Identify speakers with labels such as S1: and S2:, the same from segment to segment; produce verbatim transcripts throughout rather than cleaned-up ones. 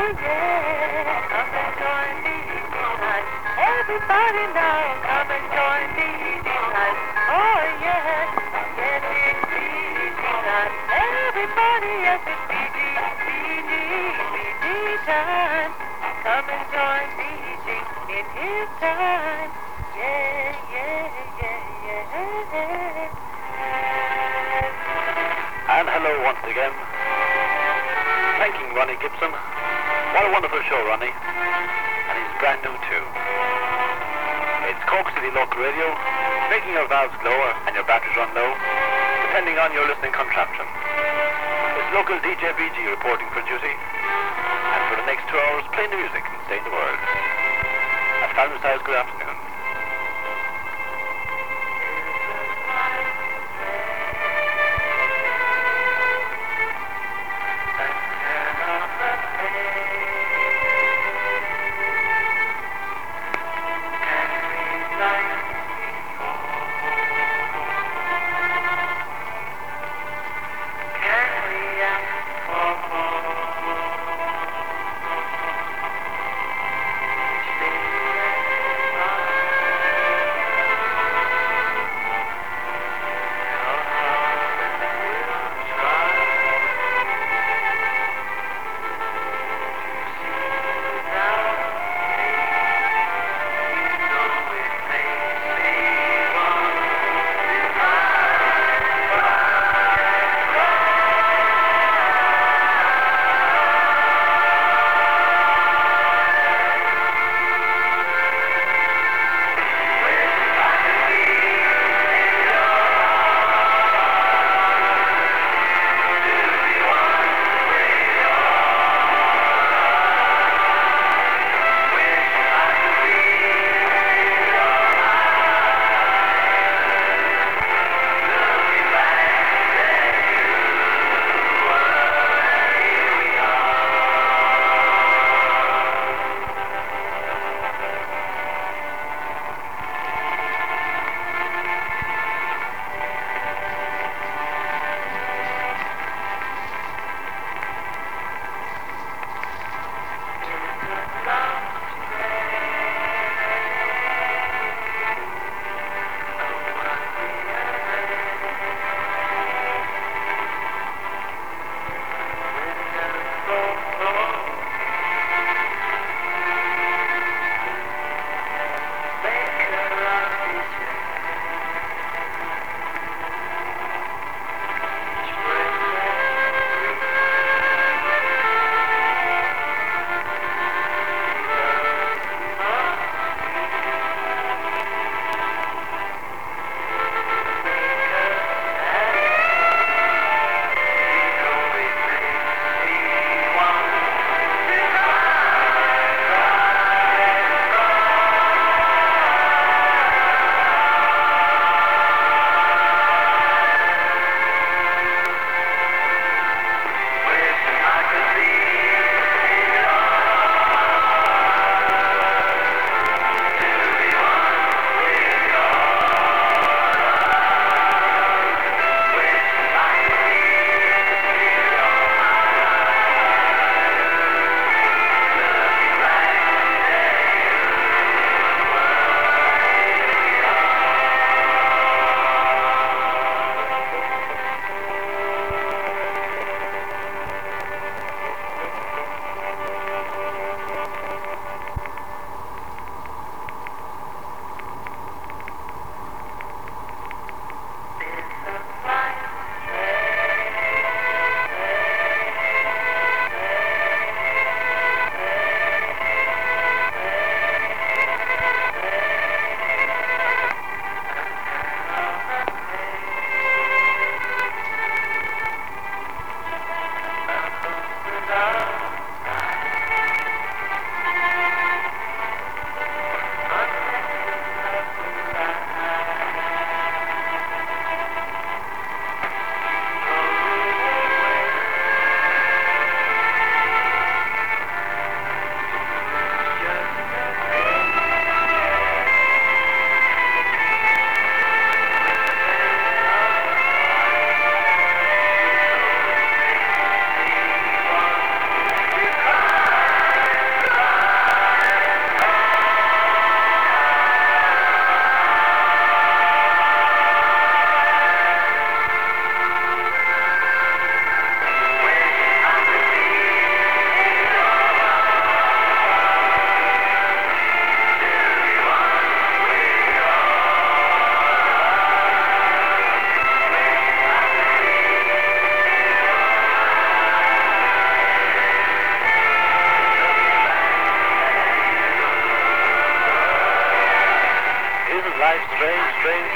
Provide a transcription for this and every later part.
S1: yeah. Come and join me tonight. Everybody now, come and join me tonight. Oh, yeah. Yes, it's B G time. Everybody, yes, it's B G, B G, B G time. Come and join B G in his time. Yeah, yeah, yeah, yeah.
S2: And hello once again. Thanking Ronnie Gibson. What a wonderful show, Ronnie. And he's brand new too. It's Cork City Local Radio, making your valves glow and your batteries run low, depending on your listening contraption. It's local D J B G reporting for duty, and for the next two hours playing the music and staying the world. At Falmouth House, good afternoon.
S1: One.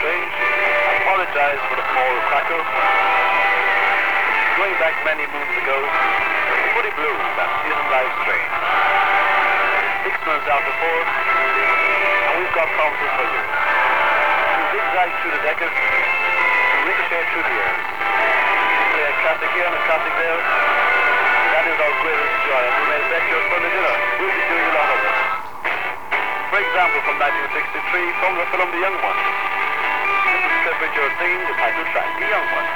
S2: Strange. I apologize for the small crackle. Going back many moons ago, Footy Blues and Season Live Strange. Six months after four, and we've got promises for you. To zigzag through the decades, to ricochet through the years. To play a classic here and a classic there. That is our greatest joy, and you may bet your Sunday dinner we'll be doing a lot of it. For example, from nineteen sixty-three, from the film The Young Ones. This is Cliff Richard singing the title track, The Young Ones.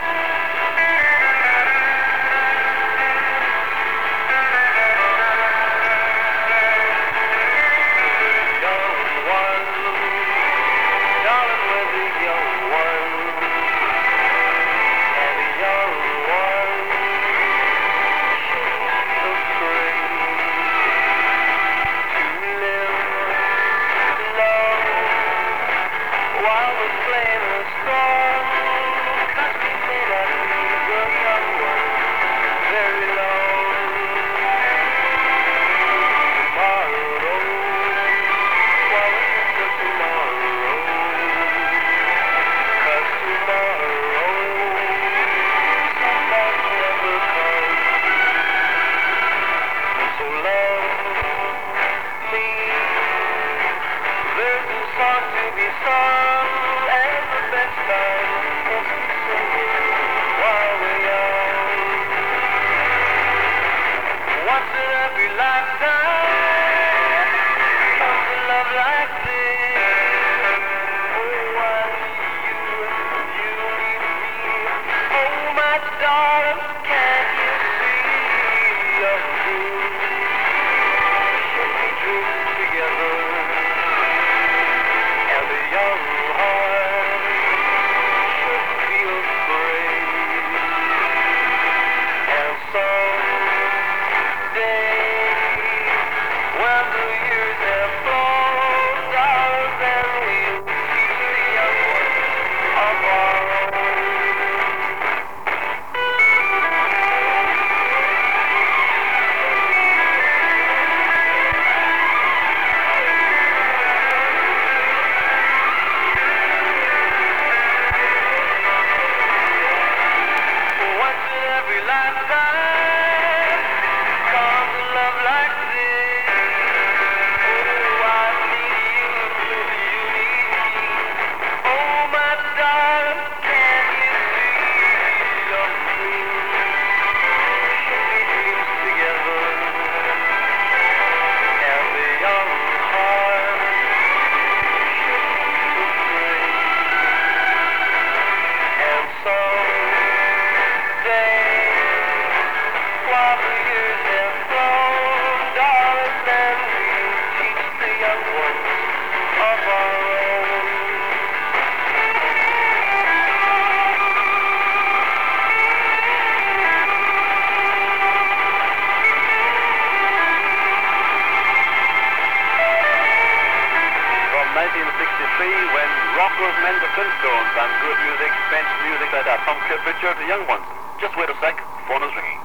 S2: nineteen sixty-three, when rockers meant the Flintstones and good music, French music like that, from Cliff Richard, The Young Ones. Just wait a sec, phone is ringing.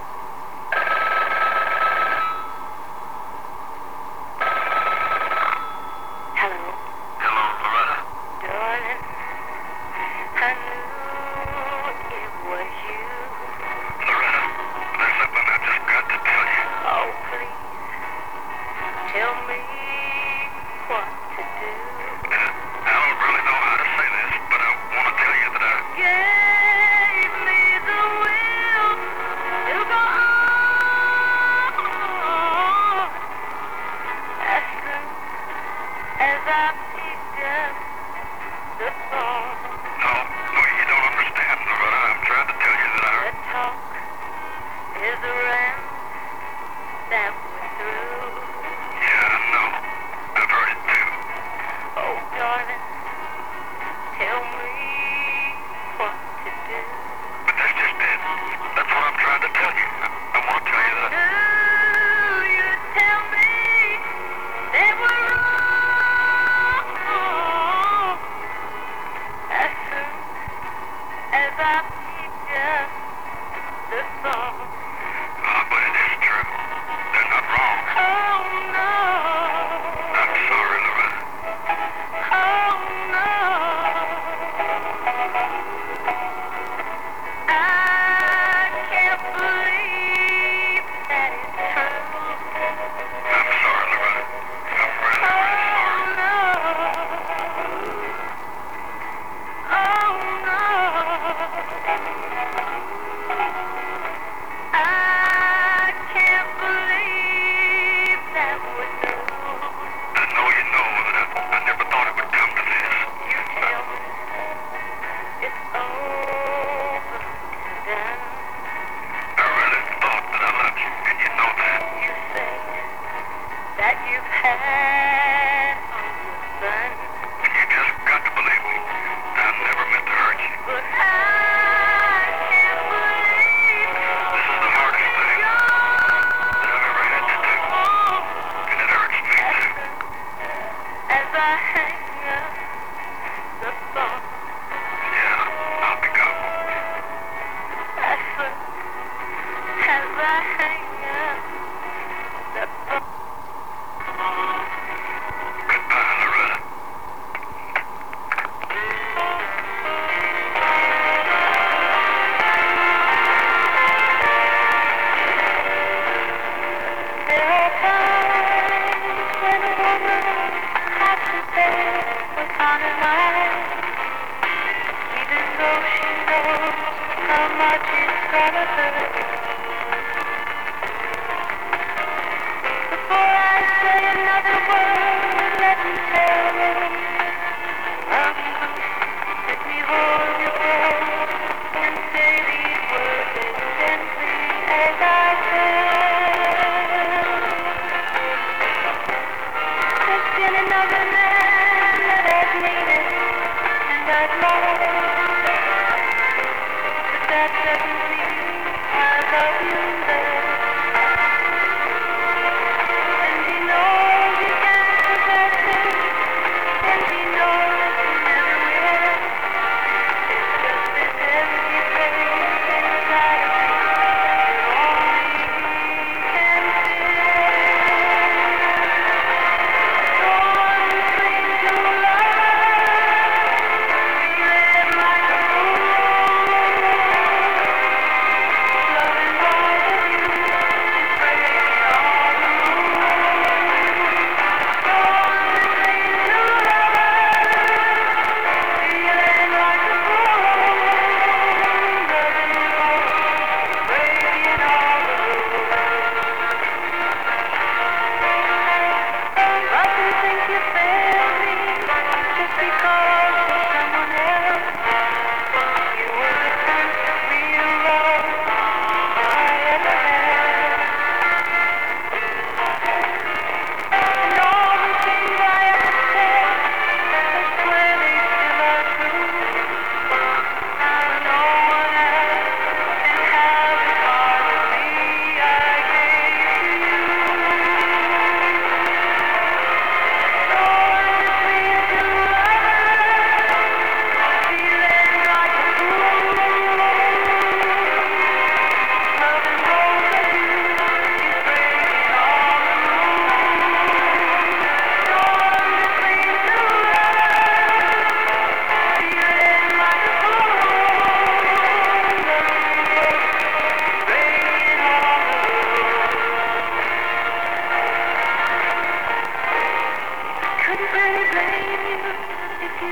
S1: Hello.
S2: Hello, Loretta.
S1: Darling, I knew it was you.
S2: Loretta, there's something I just got to tell you.
S1: Oh, please, tell me what to do.
S2: I don't really know how to say this, but I want to tell you that I...
S1: Gave me the will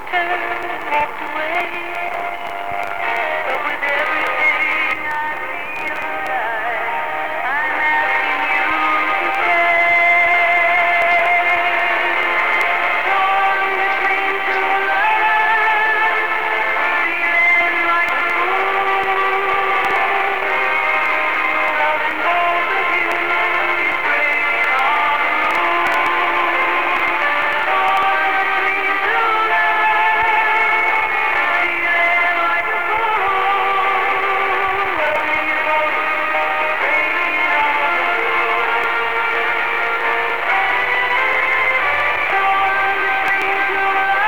S1: turned and walked away. But with everything I feel alive, I'm asking you to stay. Torn between two lives, feeling like a fool. Loving both of you is breaking all the rules. Torn between two lives, feeling like a fool. Loving you both, breaking all the rules. Torn between two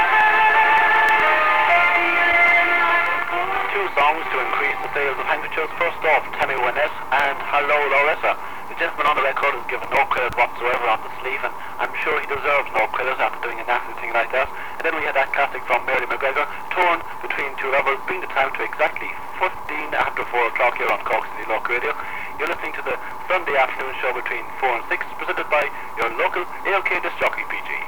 S1: lives, feeling like a fool.
S2: Two songs to increase the sales of handkerchiefs. First off, Tammy Wynette and Hello Loretta. The gentleman on the record is given no credit whatsoever on the sleeve, and I'm sure he deserves no credit after doing a nasty thing like that. And then we had that classic from Mary McGregor, Torn Between Two Lovers, bring the time to exactly fifteen after four o'clock here on Cork City Local Radio. You're listening to the Sunday afternoon show between four and six, presented by your local A L K disc jockey P G.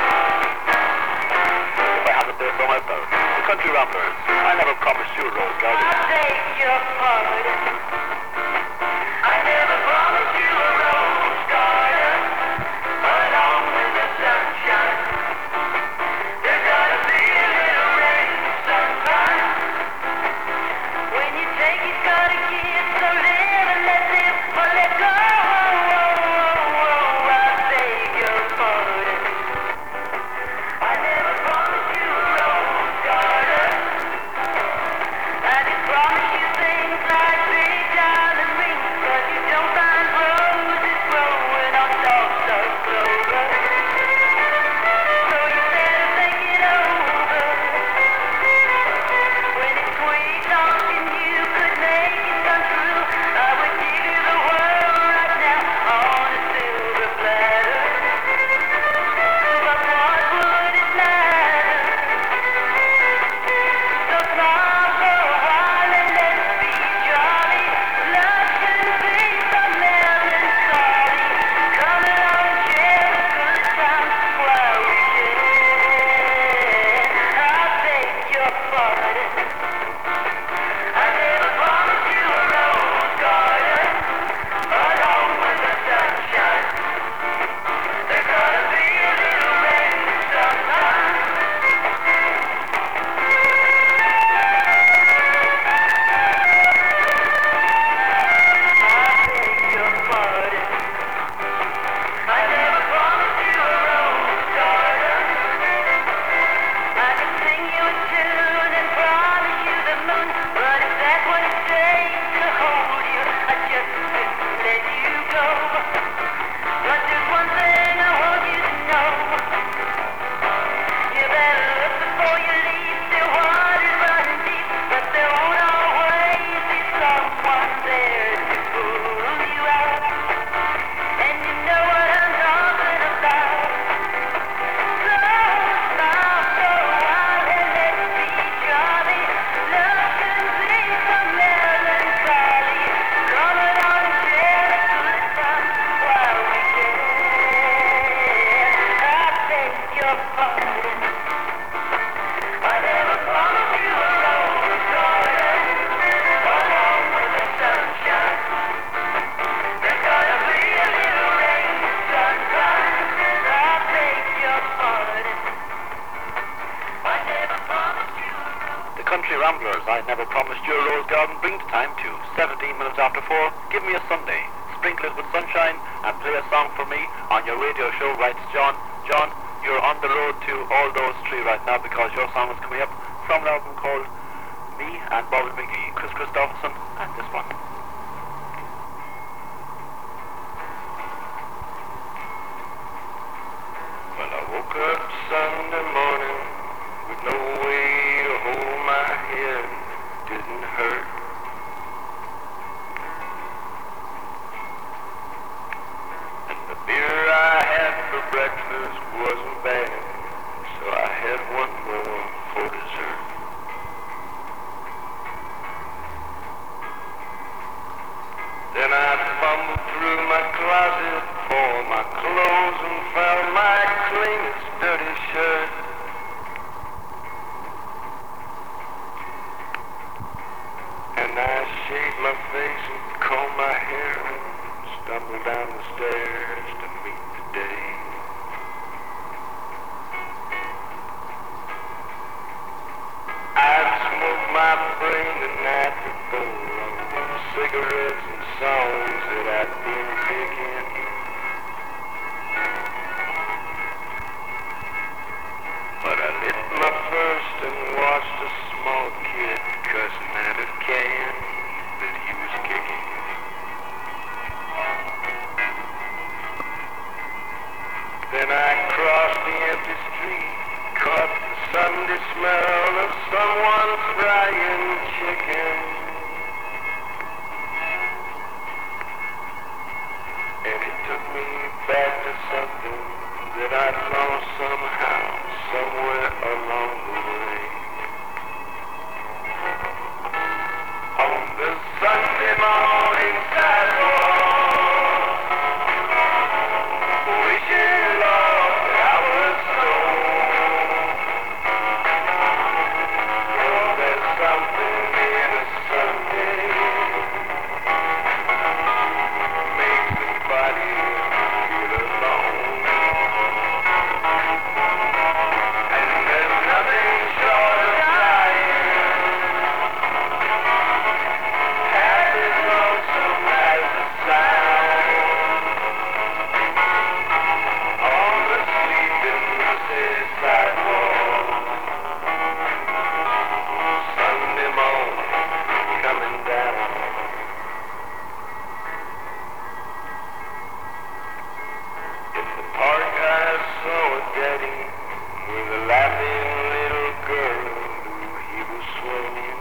S2: If I hadn't said so myself, the Country Ramblers. I never promised you a rose garden.
S1: I beg your pardon. I never promised you a rose garden along with the sunshine. There's gotta be a little rain sometime. When you take, it's gotta give. So live and let live or let go. I beg your pardon. I never promised you a rose garden. I did promise you things like big diamond rings, but you don't find roses growing on stalks of clover. So you better think it over. When it's sweet talking, you could make it come true. I would give you the world right now on a silver platter. But what would it matter? So smile for a while and let's be jolly. Love shouldn't be so melancholy. Come along and share the good times while we can. I beg your pardon. I never promised you a rose garden along with the sunshine. There's gotta be a little rain sometime. I beg your pardon. I never promised you a rose garden. I could sing you a tune and promise you the moon, but if that's what it takes to hold you, I just couldn't let you go. But there's one thing I want you to know. You better look before you leave. The water's running deep, but there won't always be someone there to pull you out. And you know what I'm talking about. So stop for a while and let's be jolly. Love shouldn't be so melancholy. Come along and share the good times while we can. I beg your pardon. I never promised you a rose garden along with the sunshine. There's gotta be a little rain sometime. I beg your pardon. I never promised you a rose.
S2: The Country Ramblers, I never promised you a rose garden, bring the time to seventeen minutes after four. Give me a Sunday, sprinkle it with sunshine, and play a song for me on your radio show, writes John. John, you're on the road to all those three right now because your song is coming up from an album called Me and Bobby McGee, Chris Christopherson, and this one.
S3: Well, I woke up Sunday morning with no way to hold my head. Didn't hurt. And the beer I had for breakfast wasn't bad, so I had one more for dessert. Then I fumbled through my closet for my clothes and found my cleanest dirty shirt. my face and comb my hair and stumble down the stairs to meet the day. I'd smoke my brain the night before on cigarettes and songs that I'd been picking. But I lit my first and watched a small kid cussing at a can that he was kicking. Then I crossed the empty street, caught the Sunday smell of someone frying chicken. And it took me back to something that I'd lost somehow, somewhere along the way. On the Sunday morning sidewalk, wishing, Lord, that I was stoned. Oh, there's something in a Sunday makes the body feel alone. And there's nothing short of dying half as lonesome as the sound on the sleeping city sidewalk. Sunday morning coming down. In the park I saw a daddy with a laughing little girl who he was swinging.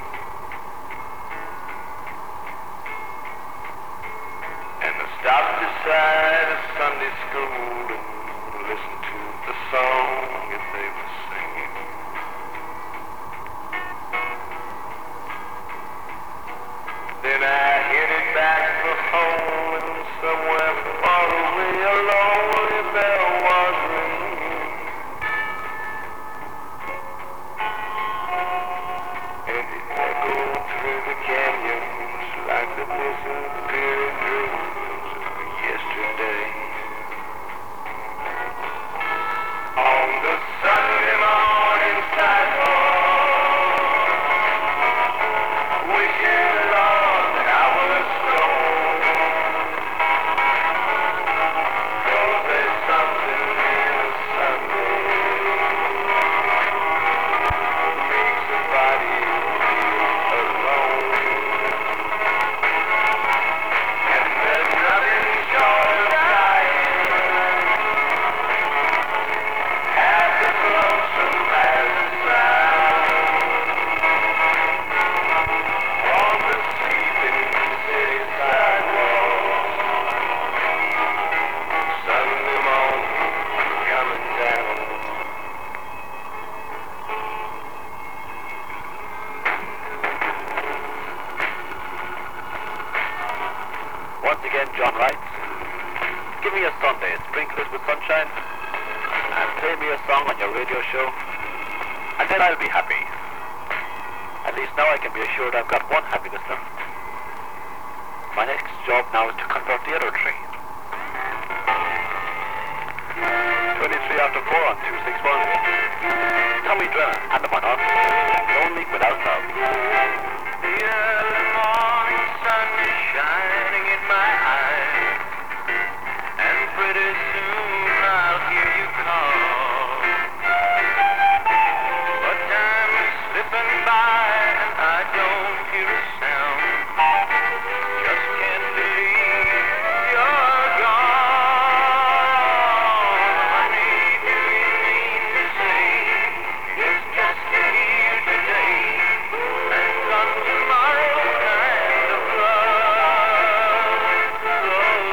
S3: And I stopped beside a Sunday school and listened to the song that they were singing. Then I headed back for home, and somewhere far away a lonely bell was ringing. And it echoed through the canyons like the disappearing dreams of yesterday. On the Sunday morning sidewalk, wishing, Lord, that I was stoned. 'Cause there's something in a Sunday makes the body feel alone. And there's nothing short of dying half as lonesome as the sound on the sleeping city sidewalks. Sunday morning coming down.
S2: Once again, John writes, give me a Sunday, sprinkle it with sunshine, and play me a song on your radio show, and then I'll be happy. At least now I can be assured I've got one happy listener. My next job now is to convert the other three. twenty-three after four on two six one. Tommy Drennan and the one on Lonely Without Love.
S3: The early morning sun is shining in my eyes, and pretty soon I'll hear you call. But time is slipping by and I don't hear a sound. Just can't believe you're gone. Honey, do you mean to say it's just here today and gone tomorrow kind of love?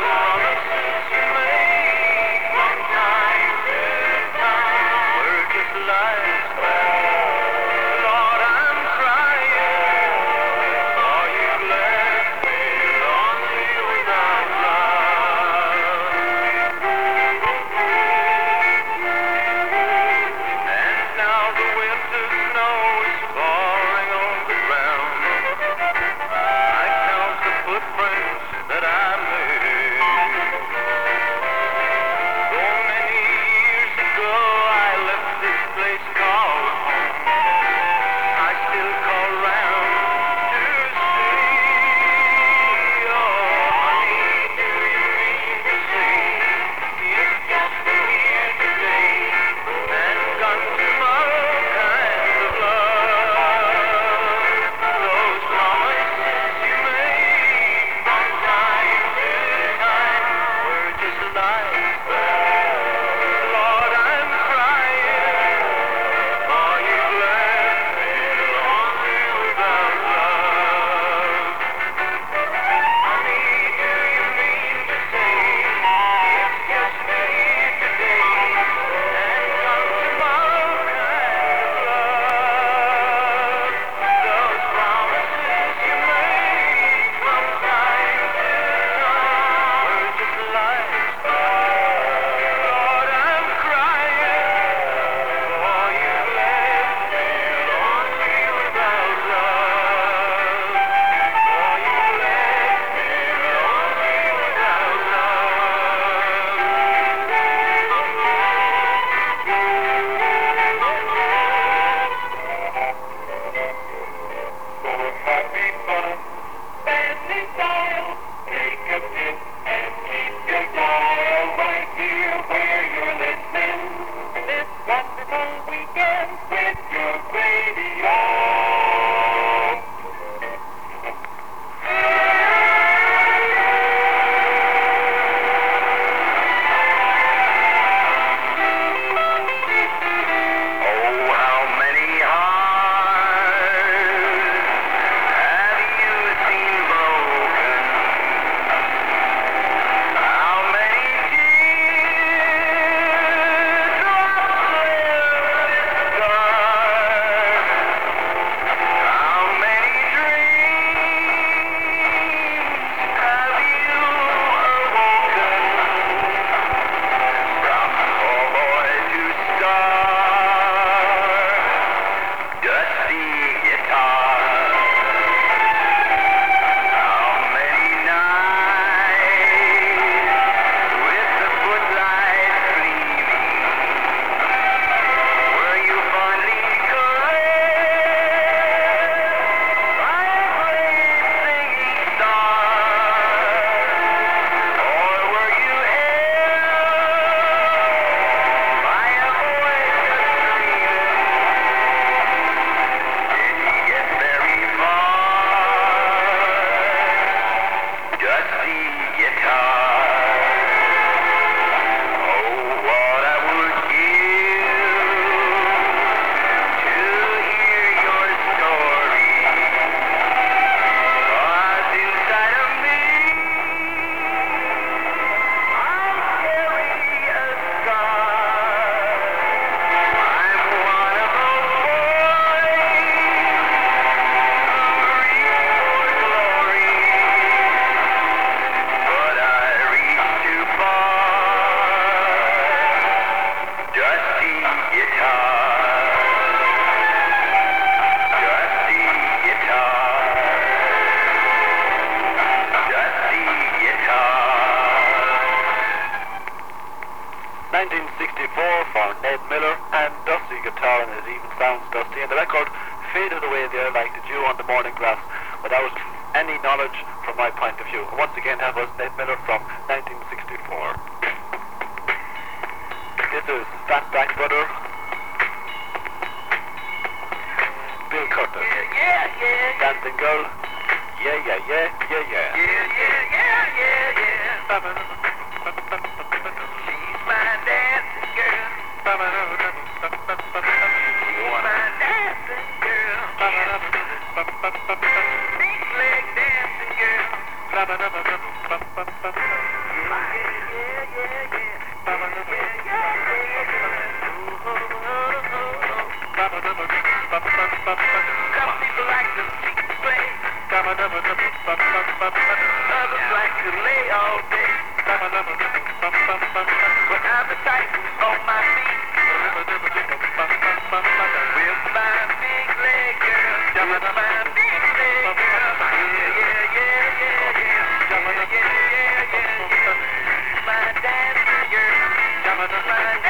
S2: nineteen sixty-four for Ned Miller, and dusty guitar, and it even sounds dusty. And the record faded away there like the dew on the morning grass without any knowledge from my point of view. And once again, that was Ned Miller from nineteen sixty-four. This is Fatback Brother, Bill Curtis.
S3: Yeah, yeah, yeah.
S2: Dancing Girl. Yeah, yeah, yeah, yeah, yeah.
S3: Yeah, yeah, yeah, yeah, yeah. She's my dancing girl. She's my dancing girl. Big leg dancing girl. Yeah, yeah, yeah, yeah, yeah. Some people like to see the play. Others like to lay all day. But I'm the type on my feet. With my big leg girl. With my big leg girl. Yeah, yeah, yeah, yeah, yeah. Yeah, yeah, yeah, yeah, yeah. My dancing girl. My